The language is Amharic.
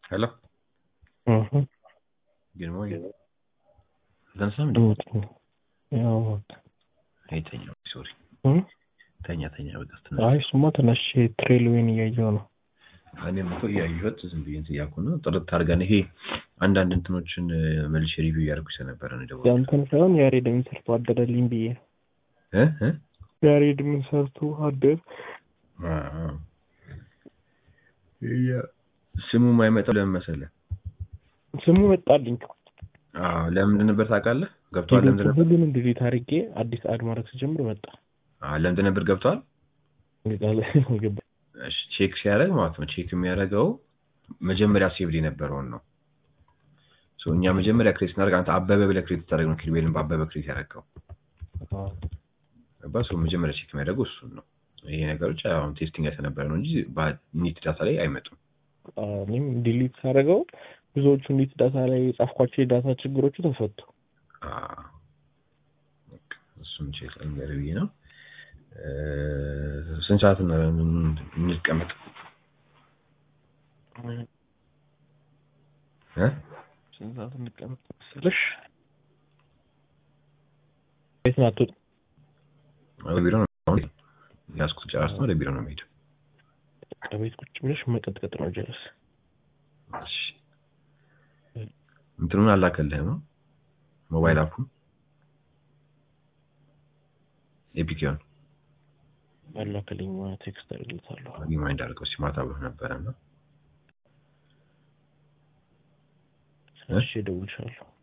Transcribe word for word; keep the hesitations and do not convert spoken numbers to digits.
Hello. Mm-hmm. Good morning. Then some Good. Yeah, what? Hey, Tanya. Sorry. Hmm? Tanya, Tanya, with us. አይ እሱማ ተነስቼ ትሬልዌን እያየሁ ነው። እኔም እኮ እያየሁት ዝም ብዬ እንትን እያልኩ ነው። ጥርት አድርገን ይሄ አንዳንድ እንትኖችን መልሼ ሪቪው እያደረኩ ስለነበረ ነው ደወልኩት። ያንተን ሳይሆን ያሬድ ምን ሰርቶ አደረልኝ ብዬ እ እ ያሬድ ምን ሰርቶ አደረ? አዎ ያ ስሙ የማይመጣው ለምን መሰለህ? ስሙ መጣልኝ። አዎ ለምንድን ነበር ታውቃለህ? ገብቷል። ለምንድን ነበር ሁሉንም ዲሊት አድርጌ አዲስ አድ ማድረግ ስጀምር መጣ። አዎ ለምንድን ነበር ገብቷል? ይላል ገባ። እሺ ቼክ ሲያደርግ ማለት ነው ቼክ የሚያደርገው መጀመሪያ ሴቭድ የነበረውን ነው። ሶ እኛ መጀመሪያ ክሬት እናደርግ አንተ አበበ ብለህ ክሬት ታደርግ ነው ኪርቤልን በአበበ ክሬት ያደረገው። አዎ ባሱ መጀመሪያ ቼክ የሚያደርገው እሱን ነው። ይሄ ነገሮች አሁን ቴስቲንግ ያተነበረ ነው እንጂ ኒት ዳታ ላይ አይመጡም። እኔም ዲሊት ሳደርገው ብዙዎቹ ኒት ዳታ ላይ ጻፍኳቸው የዳታ ችግሮቹ ተፈቱ። አዎ እሱን ቼክ እንገርብ ነው። ስንት ሰዓት ነው እንቀመጥ? እ ስንት ሰዓት እንቀመጥ መሰለሽ? ቤት ናት። ወደ ቢሮ ነው ያስኩት ጨራርስ ነው ወደ ቢሮ ነው የምሄደው። ከቤት ቁጭ ብለሽ መቀጥቀጥ ነው ጀለስ። እሺ እንትኑን አላከልህም ነው ሞባይል አፑ ኤፒኪዮን አላከልኝ ማለት ቴክስት አድርግልታለሁ። ሪማይንድ አድርገው ሲማታ ብሎ ነበርና እሺ እደውልልሻለሁ።